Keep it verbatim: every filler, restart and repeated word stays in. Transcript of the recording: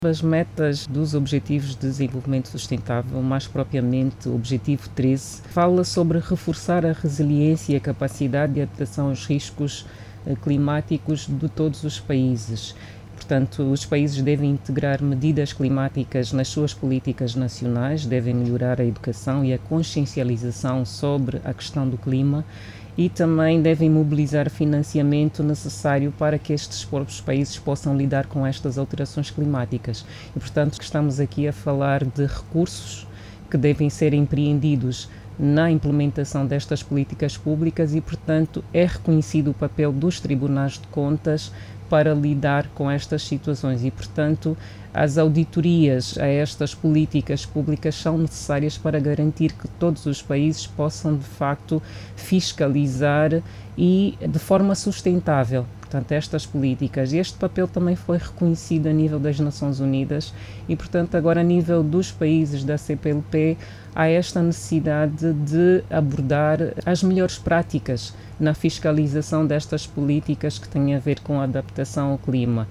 As metas dos Objetivos de Desenvolvimento Sustentável, mais propriamente o Objetivo treze, fala sobre reforçar a resiliência e a capacidade de adaptação aos riscos climáticos de todos os países. Portanto, os países devem integrar medidas climáticas nas suas políticas nacionais, devem melhorar a educação e a consciencialização sobre a questão do clima e também devem mobilizar financiamento necessário para que estes próprios países possam lidar com estas alterações climáticas. E, portanto, estamos aqui a falar de recursos que devem ser empreendidos na implementação destas políticas públicas e, portanto, é reconhecido o papel dos tribunais de contas para lidar com estas situações e, portanto, as auditorias a estas políticas públicas são necessárias para garantir que todos os países possam, de facto, fiscalizar e de forma sustentável. Portanto, estas políticas, este papel também foi reconhecido a nível das Nações Unidas e, portanto, agora a nível dos países da C P L P, há esta necessidade de abordar as melhores práticas na fiscalização destas políticas que têm a ver com a adaptação ao clima.